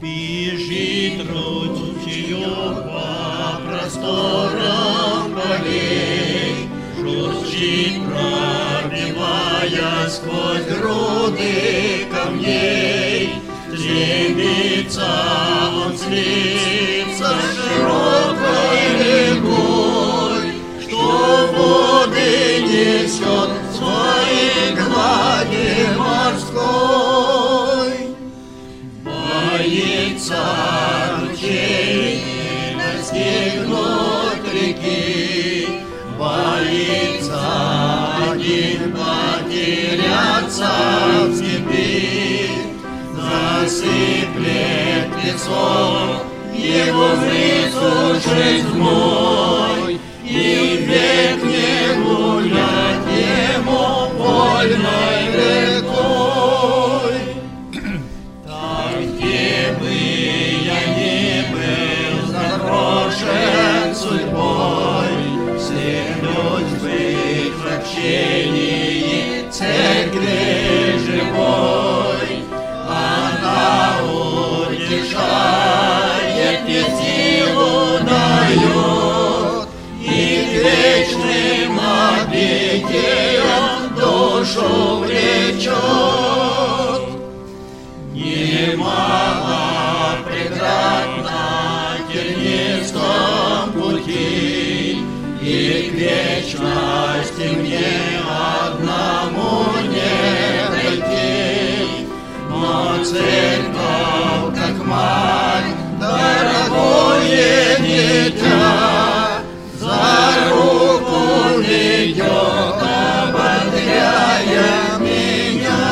Бежит ручеек по просторам полей, журчит, пробивая сквозь груды камней. Стремится он слиться широкой рекой, что воды несет в своей глади морской. Боится ручей достигнуть реки, боится один потеряться в степи. Засыплет лицо его высушит зной, и век не гулять ему вольной рекой. Там, где бы я ни был заброшен судьбой, стремлюсь быть в общении церкви живой. Она утешает и силу дает, и вечным обителям душу влечет. Немало преград на тернистом пути, и к вечности мне одному не дойти. Но церковь, как мать, дорогое дитя, за руку ведет, ободряя меня.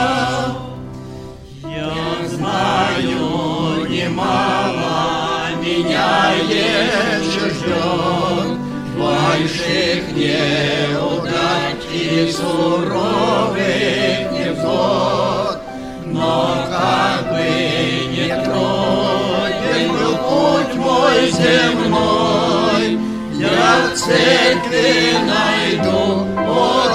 Я знаю, немало меня еще ждет больших неудач и суровых невзгод. Но как бы ни труден был путь мой земной, я в церкви найду